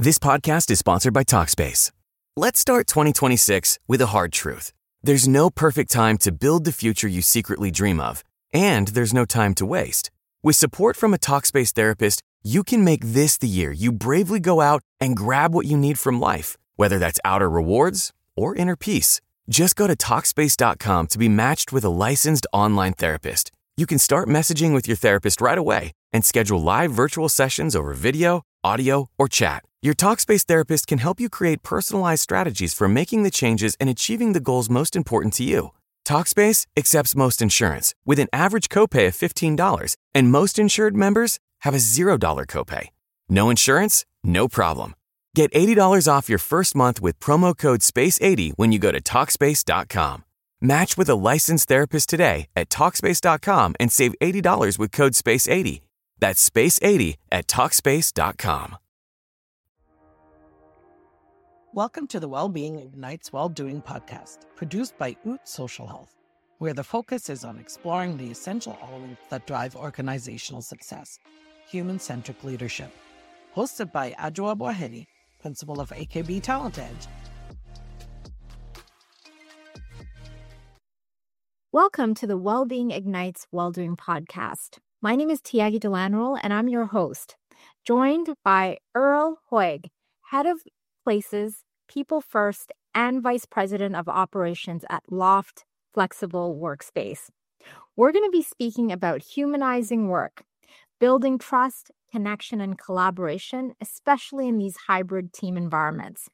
This podcast is sponsored by Talkspace. Let's start 2026 with a hard truth. There's no perfect time to build the future you secretly dream of, and there's no time to waste. With support from a Talkspace therapist, you can make this the year you bravely go out and grab what you need from life, whether that's outer rewards or inner peace. Just go to Talkspace.com to be matched with a licensed online therapist. You can start messaging with your therapist right away and schedule live virtual sessions over video, audio, or chat. Your Talkspace therapist can help you create personalized strategies for making the changes and achieving the goals most important to you. Talkspace accepts most insurance with an average copay of $15, and most insured members have a $0 copay. No insurance? No problem. Get $80 off your first month with promo code SPACE80 when you go to Talkspace.com. Match with a licensed therapist today at Talkspace.com and save $80 with code SPACE80. That's SPACE80 at Talkspace.com. Welcome to the Wellbeing Ignites Well-Doing podcast, produced by Oot Social Health, where the focus is on exploring the essential elements that drive organizational success, human-centric leadership. Hosted by Adjoa Boahedi, principal of AKB Talent Edge. Welcome to the Wellbeing Ignites Well-Doing podcast. My name is Tiagi Delanroll, and I'm your host, joined by Earl Hoig, head of Places, People First, and Vice President of Operations at Loft Flexible Workspace. We're going to be speaking about humanizing work, building trust, connection, and collaboration, especially in these hybrid team environments.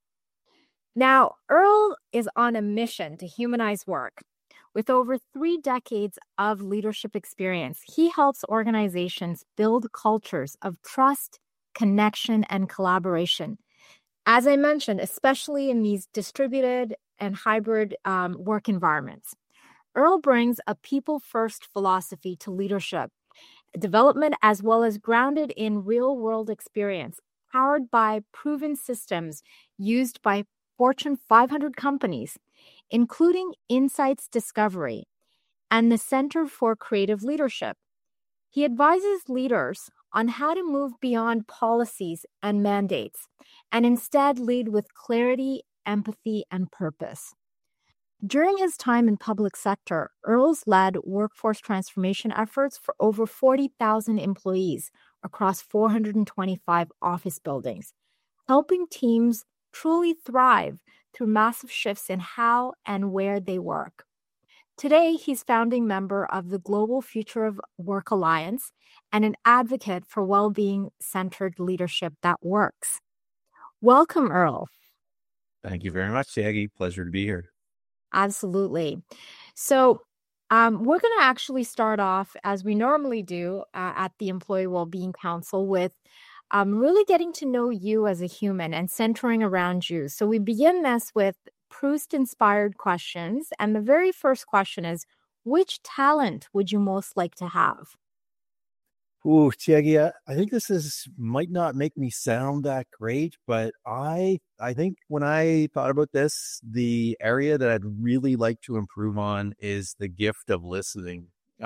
Now, Earl is on a mission to humanize work. With over 3 decades of leadership experience, he helps organizations build cultures of trust, connection, and collaboration. As I mentioned, especially in these distributed and hybrid work environments. Earl brings a people-first philosophy to leadership development, as well as grounded in real-world experience, powered by proven systems used by Fortune 500 companies, including Insights Discovery and the Center for Creative Leadership. He advises leaders on how to move beyond policies and mandates and instead lead with clarity, empathy, and purpose. During his time in public sector, Earl's led workforce transformation efforts for over 40,000 employees across 425 office buildings, helping teams truly thrive through massive shifts in how and where they work. Today, he's founding member of the Global Future of Work Alliance and an advocate for well-being-centered leadership that works. Welcome, Earl. Thank you very much, Tiagi. Pleasure to be here. Absolutely. So we're going to actually start off, as we normally do at the Employee Wellbeing Council, with really getting to know you as a human and centering around you. So we begin this with Proust-inspired questions. And the very first question is, which talent would you most like to have? Ooh, Tiagi, I think this might not make me sound that great, but I think when I thought about this, the area that I'd really like to improve on is the gift of listening.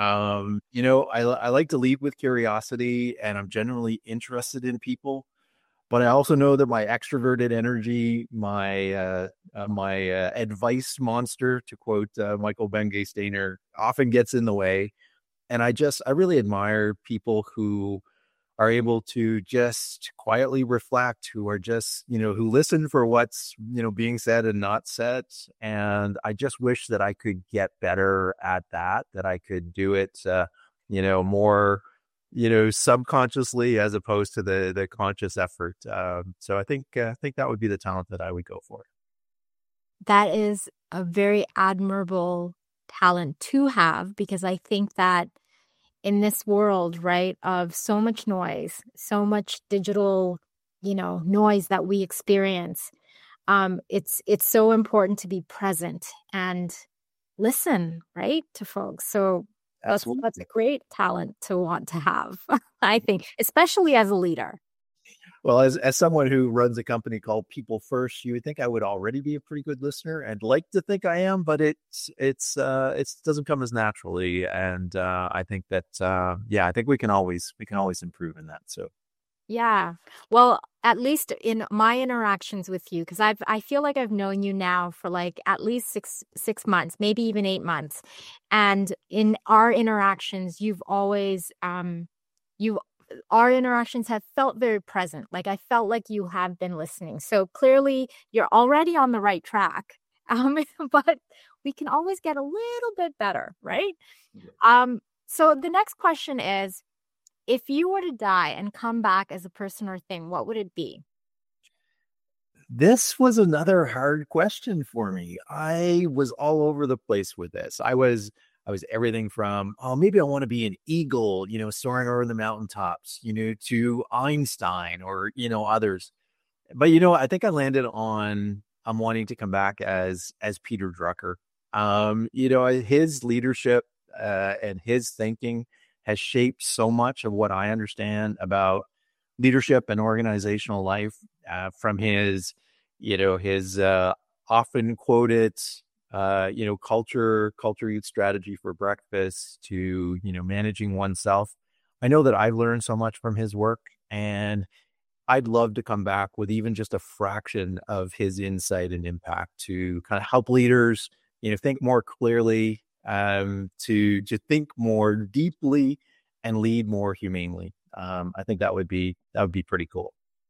I like to lead with curiosity, and I'm generally interested in people. But I also know that my extroverted energy, my advice monster, to quote Michael Bengay-Stainer, often gets in the way. And I really admire people who are able to just quietly reflect, who are just, who listen for what's, being said and not said. And I just wish that I could get better at that I could do it, more, subconsciously as opposed to the conscious effort. So I think that would be the talent that I would go for. That is a very admirable talent to have, because I think that in this world, right, of so much noise, so much digital, noise that we experience, it's so important to be present and listen, right, to folks. So that's a great talent to want to have, I think, especially as a leader. Well, as someone who runs a company called People First, you would think I would already be a pretty good listener, and like to think I am, but it doesn't come as naturally. And I think that I think we can always improve in that. So Yeah. Well, at least in my interactions with you, because I feel like I've known you now for like at least six months, maybe even 8 months. And in our interactions, you our interactions have felt very present. Like I felt like you have been listening. So clearly you're already on the right track. Um, but we can always get a little bit better, right? So the next question is, if you were to die and come back as a person or thing, what would it be? This was another hard question for me. I was all over the place with this. I was everything from, oh, maybe I want to be an eagle, soaring over the mountaintops, to Einstein or, others. But I think I landed on I'm wanting to come back as Peter Drucker. His leadership and his thinking has shaped so much of what I understand about leadership and organizational life, from his often quoted, culture eats strategy for breakfast to, managing oneself. I know that I've learned so much from his work, and I'd love to come back with even just a fraction of his insight and impact to kind of help leaders, think more clearly, to think more deeply and lead more humanely. I think that would be pretty cool.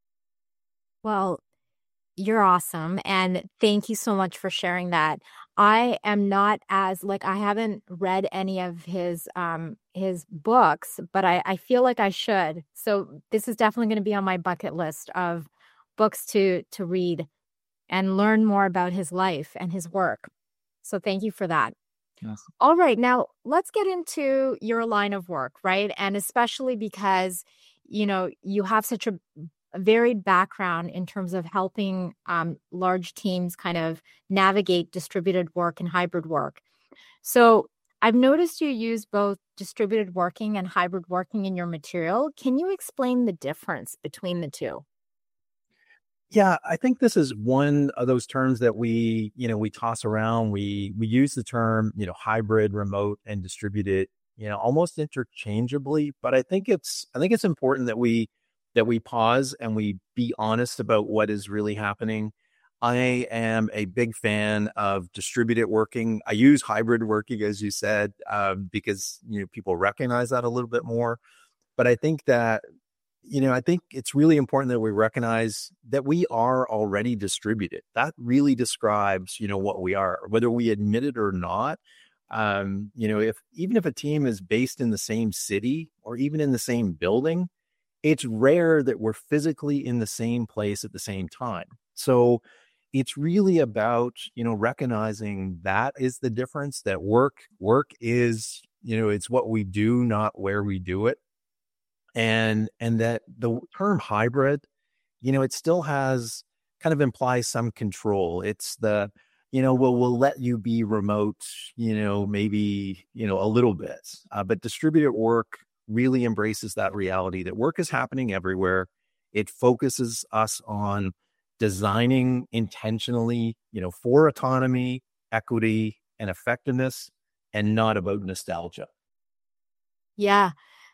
Well, you're awesome. And thank you so much for sharing that. I am not as like I haven't read any of his books, but I feel like I should. So this is definitely going to be on my bucket list of books to read and learn more about his life and his work. So thank you for that. Yes. All right, now let's get into your line of work, right? And especially because, you have such a varied background in terms of helping large teams kind of navigate distributed work and hybrid work. So I've noticed you use both distributed working and hybrid working in your material. Can you explain the difference between the two? Yeah, I think this is one of those terms that we toss around. We use the term, hybrid, remote, and distributed, almost interchangeably. But I think it's important that we pause and we be honest about what is really happening. I am a big fan of distributed working. I use hybrid working, as you said, because people recognize that a little bit more. But I think it's really important that we recognize that we are already distributed. That really describes, what we are, whether we admit it or not. If even if a team is based in the same city or even in the same building, it's rare that we're physically in the same place at the same time. So it's really about, recognizing that is the difference, that work is, it's what we do, not where we do it. And that the term hybrid, it still has kind of implies some control. It's we'll let you be remote, maybe, a little bit. But distributed work really embraces that reality that work is happening everywhere. It focuses us on designing intentionally, for autonomy, equity, and effectiveness, and not about nostalgia. Yeah.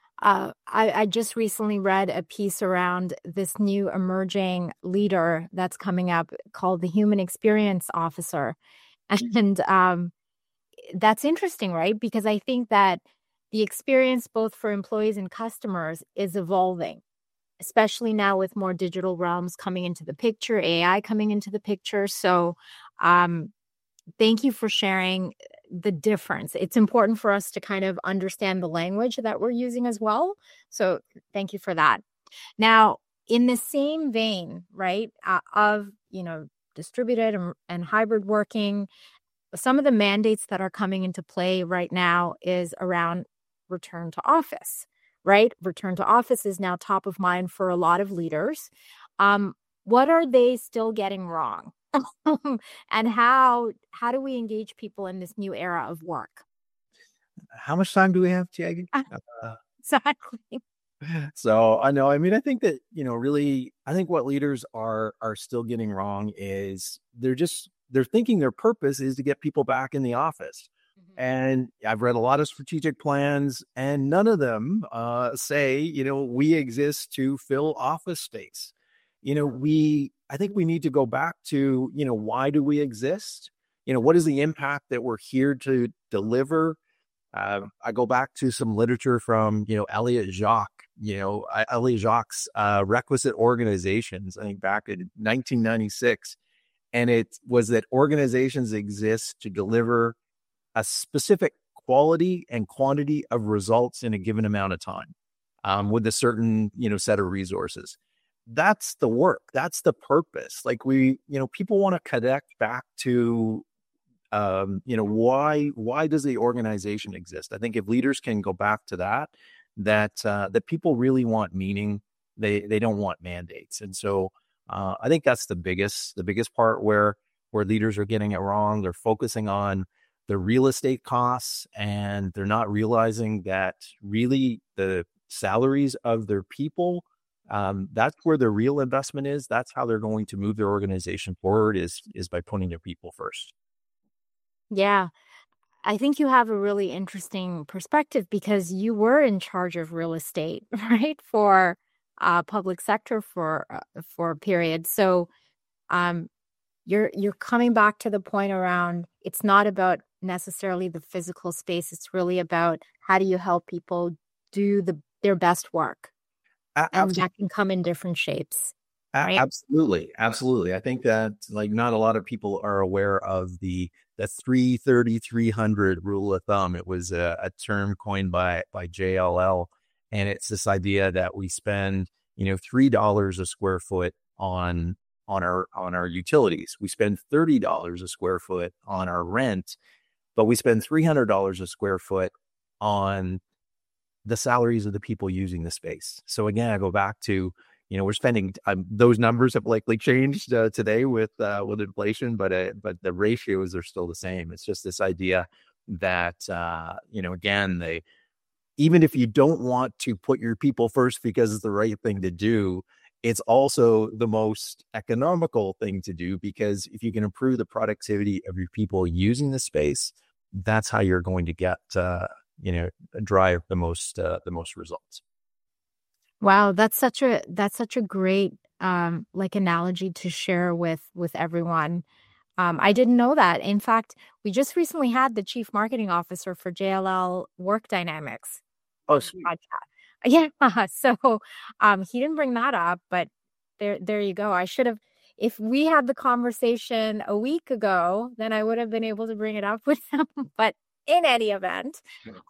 I just recently read a piece around this new emerging leader that's coming up called the Human Experience Officer. And that's interesting, right? Because I think that the experience both for employees and customers is evolving, especially now with more digital realms coming into the picture, AI coming into the picture. So um, thank you for sharing the difference. It's important for us to kind of understand the language that we're using as well. So thank you for that. Now, in the same vein, right, of, distributed and hybrid working, some of the mandates that are coming into play right now is around return to office, right? Return to office is now top of mind for a lot of leaders. What are they still getting wrong? And how do we engage people in this new era of work? How much time do we have, Tiagi? Uh, Exactly. so I know, I mean, I think that, really, I think what leaders are still getting wrong is they're thinking their purpose is to get people back in the office. And I've read a lot of strategic plans, and none of them say, we exist to fill office space. I think we need to go back to, why do we exist? What is the impact that we're here to deliver? I go back to some literature from, Elliot Jacques, Elliot Jacques' Requisite Organizations, I think back in 1996. And it was that organizations exist to deliver a specific quality and quantity of results in a given amount of time, with a certain, set of resources. That's the work. That's the purpose. Like people want to connect back to, why does the organization exist? I think if leaders can go back to that people really want meaning. They don't want mandates. And so I think that's the biggest part where leaders are getting it wrong. They're focusing on the real estate costs, and they're not realizing that really the salaries of their people, that's where the real investment is. That's how they're going to move their organization forward is by putting their people first. Yeah. I think you have a really interesting perspective because you were in charge of real estate, right? For public sector for a period. So you're coming back to the point around it's not about necessarily the physical space. It's really about how do you help people do their best work. And that can come in different shapes. Right? Absolutely. I think that not a lot of people are aware of the 330-300 rule of thumb. It was a term coined by JLL, and it's this idea that we spend $3 a square foot on our utilities. We spend $30 a square foot on our rent, but we spend $300 a square foot on the salaries of the people using the space. So again, I go back to we're spending those numbers have likely changed today with inflation, but the ratios are still the same. It's just this idea that again, even if you don't want to put your people first because it's the right thing to do, it's also the most economical thing to do, because if you can improve the productivity of your people using the space, that's how you're going to get drive the most results. Wow, that's such a great analogy to share with everyone. I didn't know that. In fact, we just recently had the chief marketing officer for JLL Work Dynamics. Oh, sweet. Yeah. So he didn't bring that up, but there you go. I should have, if we had the conversation a week ago, then I would have been able to bring it up with him. But in any event,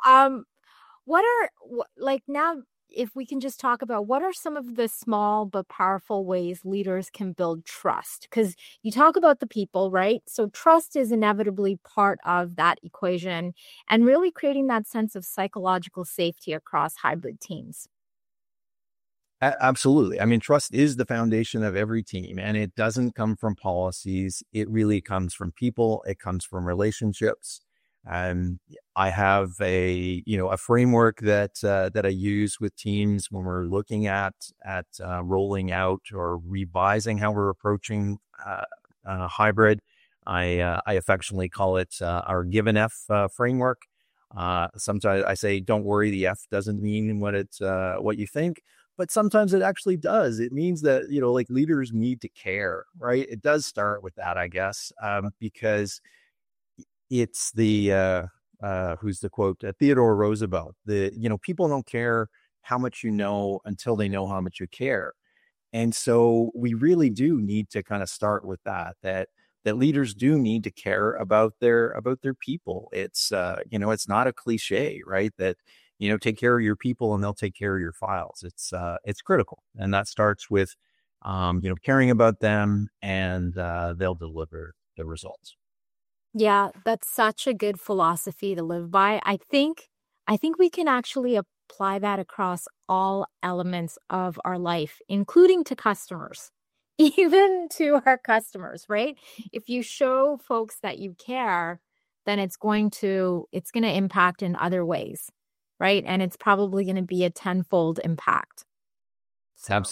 now, if we can just talk about what are some of the small but powerful ways leaders can build trust? Because you talk about the people, right? So trust is inevitably part of that equation, and really creating that sense of psychological safety across hybrid teams. Absolutely. I mean, trust is the foundation of every team, and it doesn't come from policies. It really comes from people. It comes from relationships. I have a framework that I use with teams when we're looking at rolling out or revising how we're approaching hybrid. I affectionately call it our Give an F framework. Sometimes I say, don't worry, the F doesn't mean what you think, but sometimes it actually does. It means that leaders need to care, right? It does start with that, I guess, because it's the who's the quote, Theodore Roosevelt, people don't care how much you know until they know how much you care. And so we really do need to kind of start with that leaders do need to care about their people. It's it's not a cliche, right? That take care of your people and they'll take care of your files. It's critical, and that starts with caring about them, and they'll deliver the results. Yeah, that's such a good philosophy to live by. I think we can actually apply that across all elements of our life, including to customers, even to our customers, right? If you show folks that you care, then it's going to impact in other ways, right? And it's probably going to be a tenfold impact. Absolutely.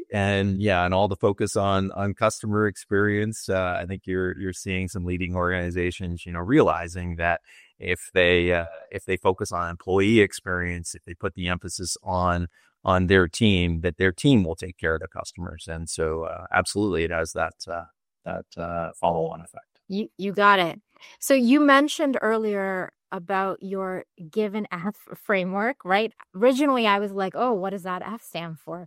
and all the focus on customer experience. I think you're seeing some leading organizations, realizing that if they focus on employee experience, if they put the emphasis on their team, that their team will take care of the customers. And so absolutely it has that follow-on effect. You got it. So you mentioned earlier about your Give an F framework, right? Originally, I was like, oh, what does that F stand for?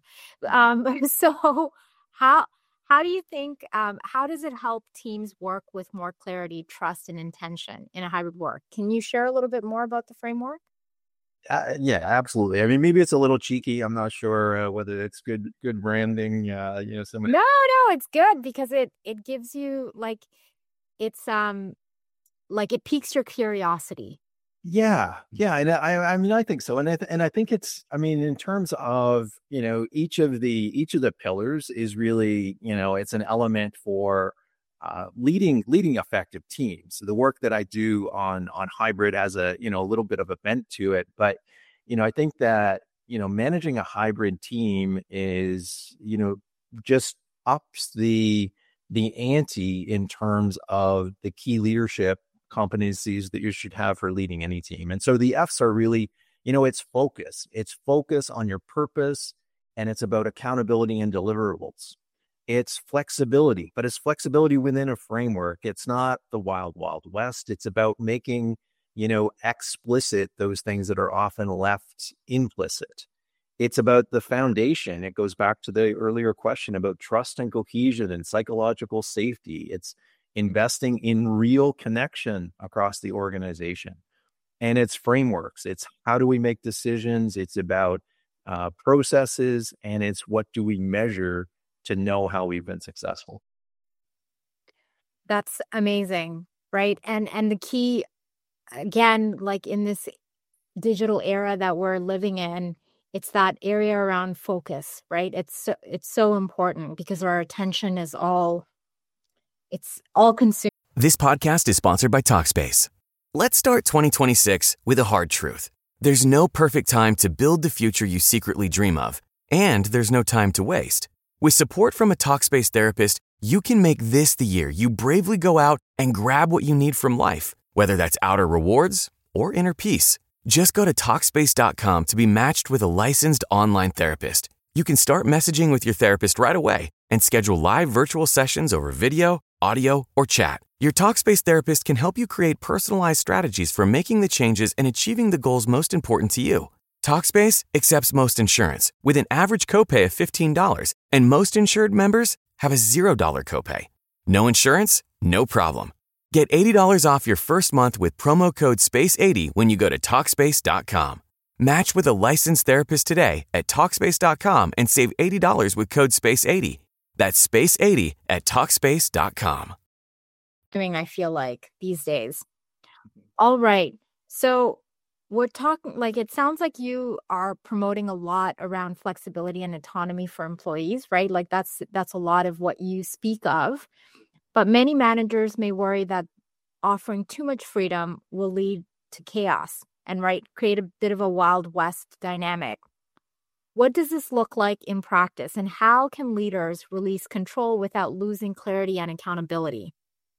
So how do you think, how does it help teams work with more clarity, trust, and intention in a hybrid work? Can you share a little bit more about the framework? Yeah, absolutely. I mean, maybe it's a little cheeky. I'm not sure whether it's good branding. Some. No, it's good because it gives you it's like it piques your curiosity. Yeah, and I mean, I think so, and I think it's, I mean, in terms of each of the pillars is really it's an element for leading effective teams. So the work that I do on hybrid has a little bit of a bent to it, but I think that managing a hybrid team is just ups the ante in terms of the key leadership competencies that you should have for leading any team. And so the F's are really, it's focus. It's focus on your purpose, and it's about accountability and deliverables. It's flexibility, but it's flexibility within a framework. It's not the wild, wild west. It's about making, explicit those things that are often left implicit. It's about the foundation. It goes back to the earlier question about trust and cohesion and psychological safety. It's investing in real connection across the organization. And it's frameworks. It's how do we make decisions? It's about processes, and it's what do we measure to know how we've been successful. That's amazing, right? And the key, again, like in this digital era that we're living in, it's that area around focus, right? It's so important because our attention is all consumed. This podcast is sponsored by Talkspace. Let's start 2026 with a hard truth. There's no perfect time to build the future you secretly dream of, and there's no time to waste. With support from a Talkspace therapist, you can make this the year you bravely go out and grab what you need from life, whether that's outer rewards or inner peace. Just go to Talkspace.com to be matched with a licensed online therapist. You can start messaging with your therapist right away and schedule live virtual sessions over video, audio, or chat. Your Talkspace therapist can help you create personalized strategies for making the changes and achieving the goals most important to you. Talkspace accepts most insurance with an average copay of $15, and most insured members have a $0 copay. No insurance? No problem. Get $80 off your first month with promo code SPACE80 when you go to Talkspace.com. Match with a licensed therapist today at Talkspace.com and save $80 with code SPACE80. That's SPACE80 at Talkspace.com. I feel like these days. All right. So we're talking, like, it sounds like you are promoting a lot around flexibility and autonomy for employees, right? Like that's a lot of what you speak of. But many managers may worry that offering too much freedom will lead to chaos and create a bit of a Wild West dynamic. What does this look like in practice, and how can leaders release control without losing clarity and accountability?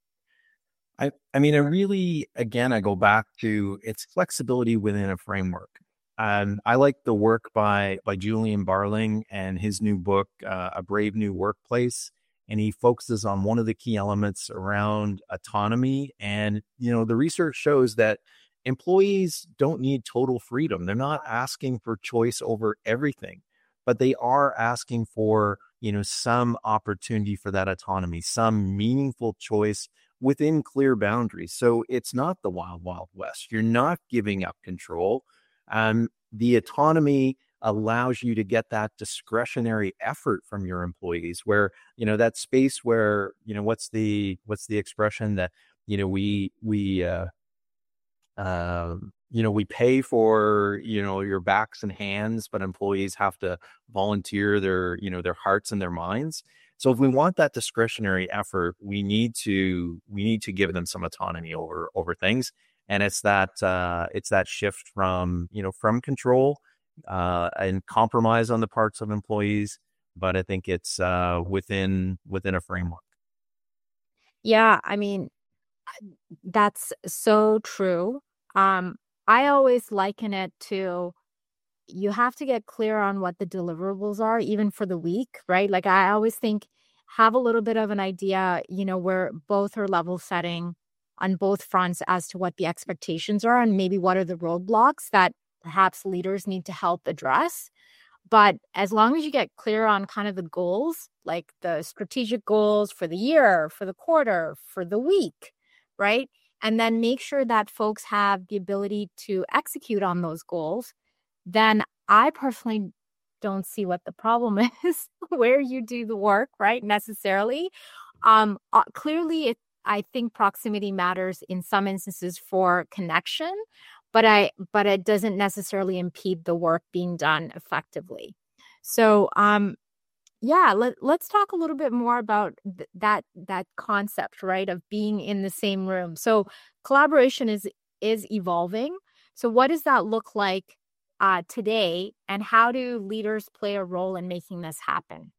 I mean, I go back to it's flexibility within a framework. I like the work by Julian Barling and his new book, A Brave New Workplace. And he focuses on one of the key elements around autonomy. And, the research shows that employees don't need total freedom. They're not asking for choice over everything, but they are asking for, some opportunity for that autonomy, some meaningful choice within clear boundaries. So it's not the wild, wild west. You're not giving up control. The autonomy allows you to get that discretionary effort from your employees, where that space where what's the expression that we pay for your backs and hands, but employees have to volunteer their hearts and their minds. So if we want that discretionary effort, we need to give them some autonomy over things, and it's that shift from control and compromise on the parts of employees but I think it's within a framework. Yeah, I mean, that's so true. I always liken it to you have to get clear on what the deliverables are, even for the week, right? Like I always think have a little bit of an idea, where both are level setting on both fronts as to what the expectations are and maybe what are the roadblocks that perhaps leaders need to help address. But as long as you get clear on kind of the goals, like the strategic goals for the year, for the quarter, for the week, right? And then make sure that folks have the ability to execute on those goals, then I personally don't see what the problem is where you do the work, right? Necessarily. Clearly, I think proximity matters in some instances for connection, but it doesn't necessarily impede the work being done effectively. So, yeah, let's talk a little bit more about that concept, right, of being in the same room. So, collaboration is evolving. So, what does that look like today, and how do leaders play a role in making this happen?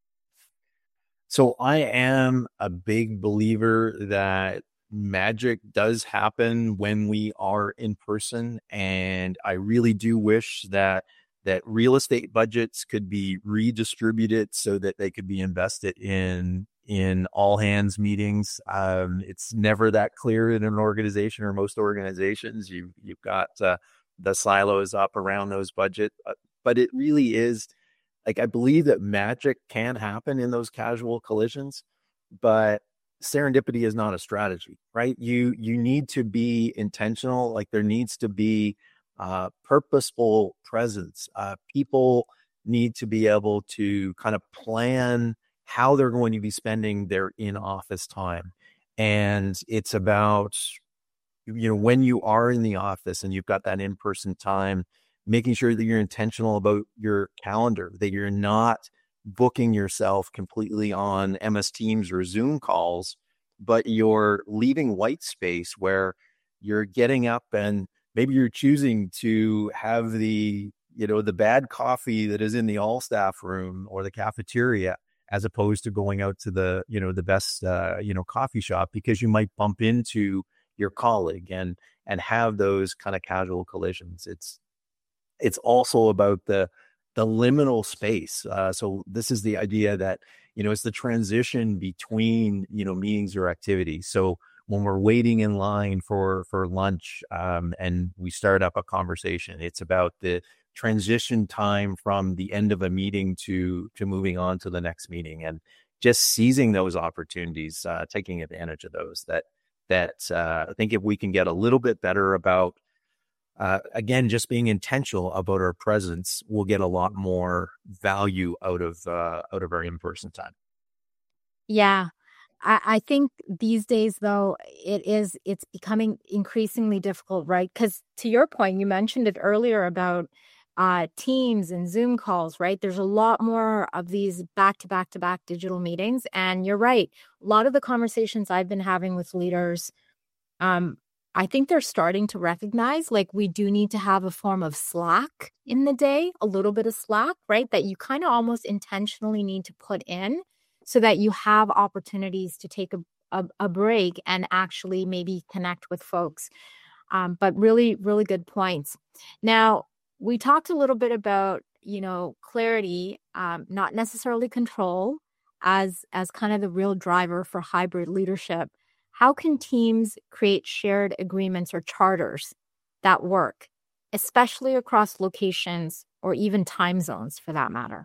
So I am a big believer that magic does happen when we are in person. And I really do wish that real estate budgets could be redistributed so that they could be invested in all hands meetings. It's never that clear in an organization, or most organizations. You've got the silos up around those budgets, but it really is. Like, I believe that magic can happen in those casual collisions, but serendipity is not a strategy, right? You need to be intentional. Like, there needs to be purposeful presence. People need to be able to kind of plan how they're going to be spending their in-office time. And it's about, when you are in the office and you've got that in-person time, making sure that you're intentional about your calendar, that you're not booking yourself completely on MS Teams or Zoom calls, but you're leaving white space where you're getting up and maybe you're choosing to have the bad coffee that is in the all staff room or the cafeteria, as opposed to going out to the best coffee shop, because you might bump into your colleague and have those kind of casual collisions. It's also about the liminal space. So this is the idea that, it's the transition between, meetings or activities. So when we're waiting in line for lunch and we start up a conversation, it's about the transition time from the end of a meeting to moving on to the next meeting, and just seizing those opportunities, taking advantage of those. That I think if we can get a little bit better about, again, just being intentional about our presence, we'll get a lot more value out of our in-person time. Yeah. I think these days, though, it's becoming increasingly difficult, right? Because to your point, you mentioned it earlier about Teams and Zoom calls, right? There's a lot more of these back-to-back-to-back digital meetings. And you're right. A lot of the conversations I've been having with leaders, I think they're starting to recognize, like, we do need to have a form of slack in the day, a little bit of slack, right? That you kind of almost intentionally need to put in so that you have opportunities to take a break and actually maybe connect with folks. But really, really good points. Now, we talked a little bit about, clarity, not necessarily control, as kind of the real driver for hybrid leadership. How can teams create shared agreements or charters that work, especially across locations or even time zones for that matter?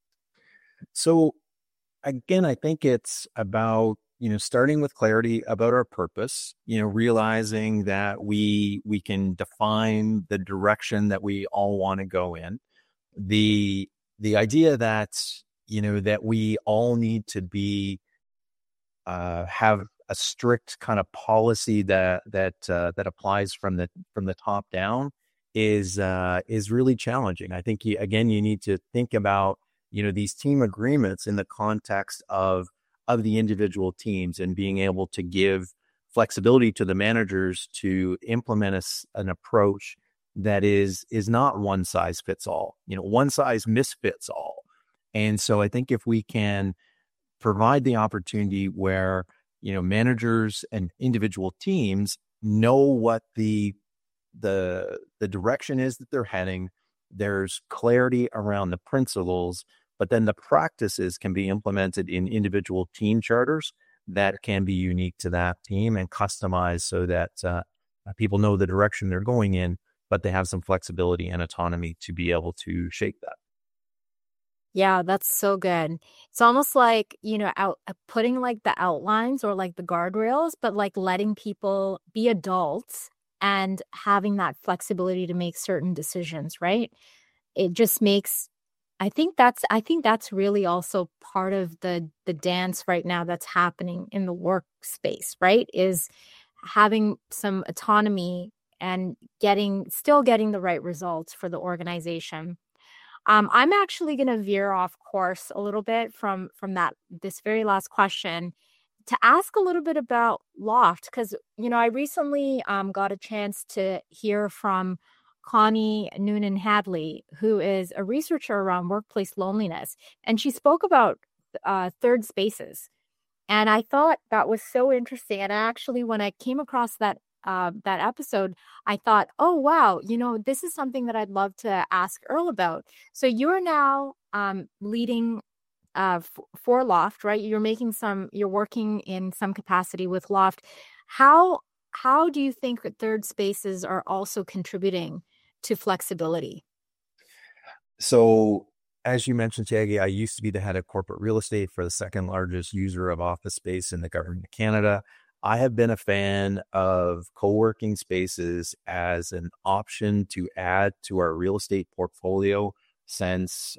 So again, I think it's about, starting with clarity about our purpose, realizing that we can define the direction that we all want to go in. The idea that, that we all need to be, have a strict kind of policy that applies from the top down is really challenging. I think you need to think about, these team agreements in the context of the individual teams, and being able to give flexibility to the managers to implement an approach that is not one size fits all. One size misfits all. And so I think if we can provide the opportunity where, managers and individual teams know what the direction is that they're heading, there's clarity around the principles, but then the practices can be implemented in individual team charters that can be unique to that team and customized so that people know the direction they're going in, but they have some flexibility and autonomy to be able to shape that. Yeah, that's so good. It's almost like, putting like the outlines or like the guardrails, but like letting people be adults and having that flexibility to make certain decisions, right? It just makes I think that's really also part of the dance right now that's happening in the workspace, right? Is having some autonomy and still getting the right results for the organization. I'm actually going to veer off course a little bit from this very last question to ask a little bit about Loft because I recently got a chance to hear from Connie Noonan Hadley, who is a researcher around workplace loneliness, and she spoke about third spaces, and I thought that was so interesting. And actually, when I came across that episode, I thought, oh, wow, this is something that I'd love to ask Earl about. So you are now leading for Loft, right? You're working in some capacity with Loft. How do you think that third spaces are also contributing to flexibility? So as you mentioned, Tiagi, I used to be the head of corporate real estate for the second largest user of office space in the government of Canada. I have been a fan of co-working spaces as an option to add to our real estate portfolio since,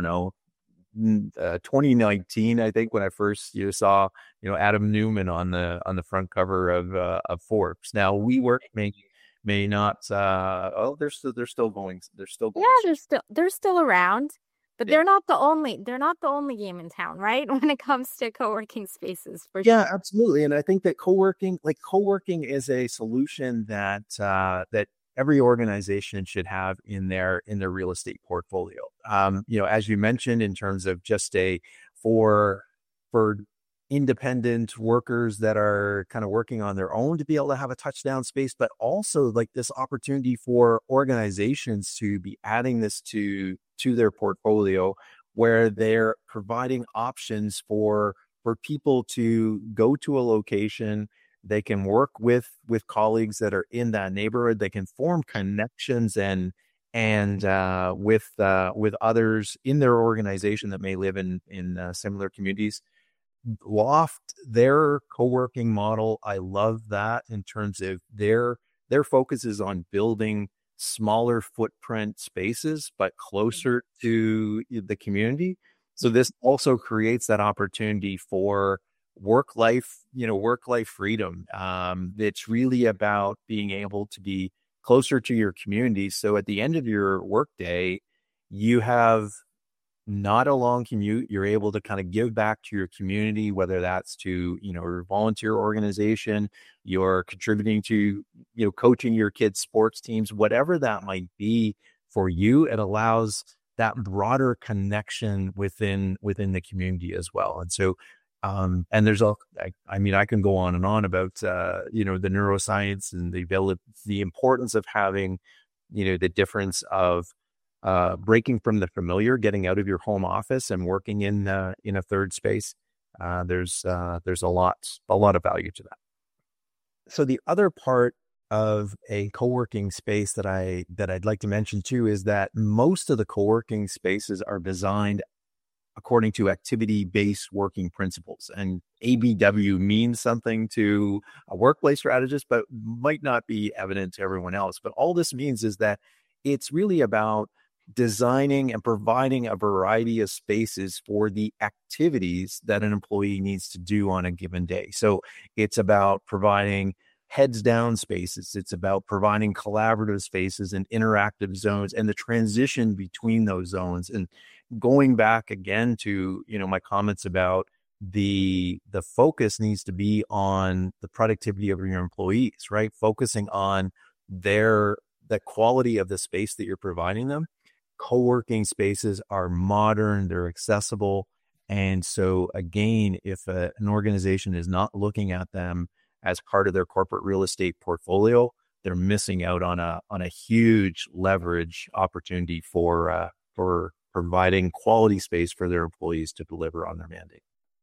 2019, I think, when I first saw, Adam Newman on the front cover of Forbes. Now, WeWork may not, they're still going. Yeah, they're still around. But Yeah. they're not the only game in town, right? When it comes to co-working spaces, for Yeah, sure. absolutely. And I think that co-working is a solution that every organization should have in their real estate portfolio. As you mentioned, in terms of just for independent workers that are kind of working on their own to be able to have a touchdown space, but also like this opportunity for organizations to be adding this to their portfolio, where they're providing options for people to go to a location. They can work with colleagues that are in that neighborhood. They can form connections and with others in their organization that may live in similar communities. Loft, their co-working model, I love that in terms of their focus is on building smaller footprint spaces, but closer to the community. So this also creates that opportunity for work life freedom. It's really about being able to be closer to your community. So at the end of your workday, you have not a long commute. You're able to kind of give back to your community, whether that's to, your volunteer organization, you're contributing to, coaching your kids' sports teams, whatever that might be for you. It allows that broader connection within the community as well. And so, and there's I can go on and on about, the neuroscience and the importance of having, the difference of breaking from the familiar, getting out of your home office and working in a third space. There's a lot of value to that. So the other part of a co-working space that I'd like to mention too is that most of the co-working spaces are designed according to activity-based working principles. And ABW means something to a workplace strategist, but might not be evident to everyone else. But all this means is that it's really about designing and providing a variety of spaces for the activities that an employee needs to do on a given day. So it's about providing heads down spaces. It's about providing collaborative spaces and interactive zones and the transition between those zones. And going back again to, my comments about the focus needs to be on the productivity of your employees, right? Focusing on the quality of the space that you're providing them. co-working spaces are modern, they're accessible. And so again, if an organization is not looking at them as part of their corporate real estate portfolio, they're missing out on a huge leverage opportunity for providing quality space for their employees to deliver on their mandate.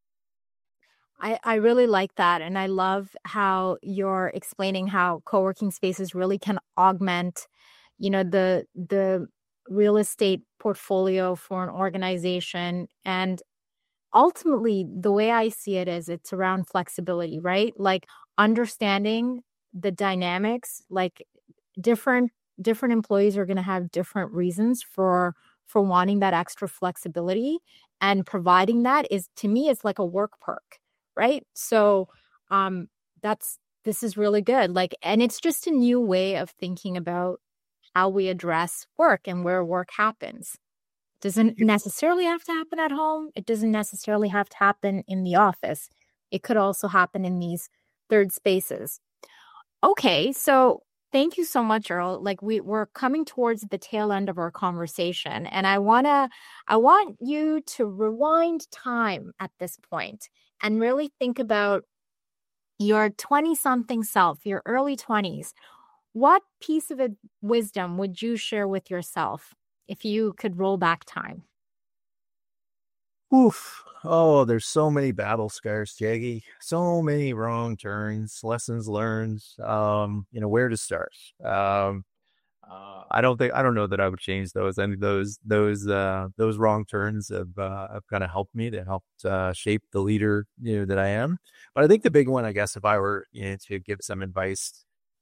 I really like that. And I love how you're explaining how co-working spaces really can augment, the real estate portfolio for an organization. And ultimately, the way I see it is it's around flexibility, right? Like understanding the dynamics, like different employees are going to have different reasons for wanting that extra flexibility, and providing that is, to me, it's like a work perk, right? So this is really good. Like, and it's just a new way of thinking about how we address work and where work happens. Doesn't necessarily have to happen at home. It doesn't necessarily have to happen in the office. It could also happen in these third spaces. Okay, so thank you so much, Earl. Like we're coming towards the tail end of our conversation, and I want you to rewind time at this point and really think about your 20-something self, your early 20s. What piece of wisdom would you share with yourself if you could roll back time? Oof. Oh, there's so many battle scars, Jaggy. So many wrong turns, lessons learned, where to start. I don't know that I would change those. I mean, those wrong turns have kind of helped me. They helped shape the leader, that I am. But I think the big one, I guess, if I were, to give some advice,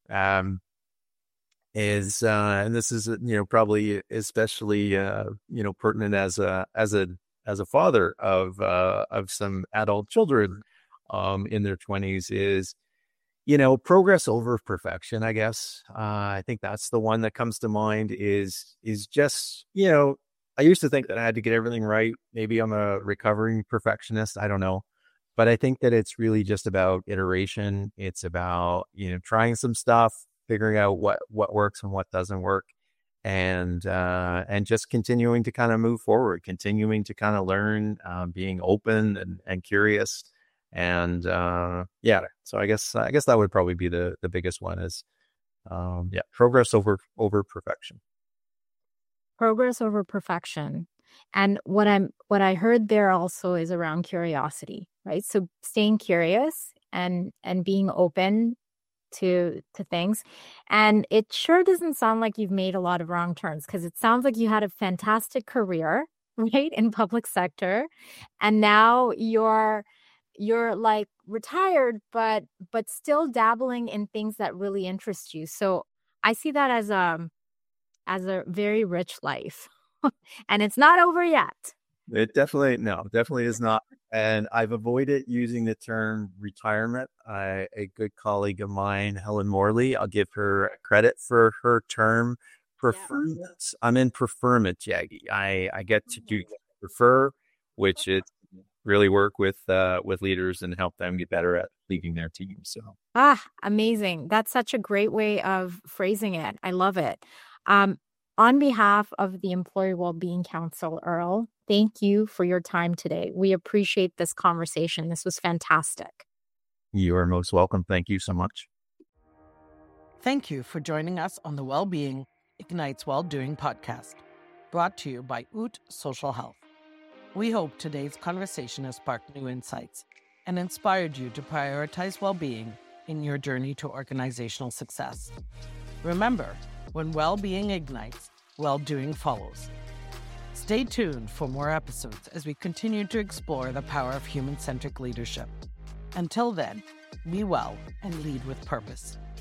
is, and this is, probably especially, pertinent as a father of some adult children, in their 20s, is, progress over perfection, I guess. I think that's the one that comes to mind is just, I used to think that I had to get everything right. Maybe I'm a recovering perfectionist. I don't know. But I think that it's really just about iteration. It's about, trying some stuff, figuring out what works and what doesn't work. And just continuing to kind of move forward, continuing to kind of learn, being open and curious. And so I guess that would probably be the biggest one is, progress over perfection. Progress over perfection. And what I heard there also is around curiosity, right? So staying curious and being open to things. And it sure doesn't sound like you've made a lot of wrong turns, because it sounds like you had a fantastic career, right, in public sector. And now you're like retired, but still dabbling in things that really interest you. So I see that as a very rich life. And it's not over yet. It definitely is not. And I've avoided using the term retirement. A good colleague of mine, Helen Morley, I'll give her credit for her term preferment. Yeah. I'm in preferment, Jaggy. I get to do prefer, which is really work with leaders and help them get better at leading their team. So amazing. That's such a great way of phrasing it. I love it. On behalf of the Employee Wellbeing Council, Earl, thank you for your time today. We appreciate this conversation. This was fantastic. You are most welcome. Thank you so much. Thank you for joining us on the Wellbeing Ignites Welldoing podcast, brought to you by Oot Social Health. We hope today's conversation has sparked new insights and inspired you to prioritize well-being in your journey to organizational success. Remember, when well-being ignites, well-doing follows. Stay tuned for more episodes as we continue to explore the power of human-centric leadership. Until then, be well and lead with purpose.